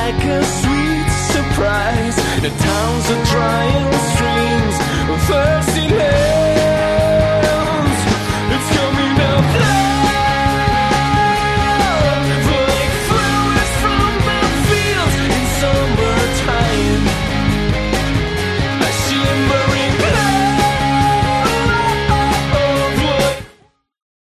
like a sweet surprise. The towns are dry and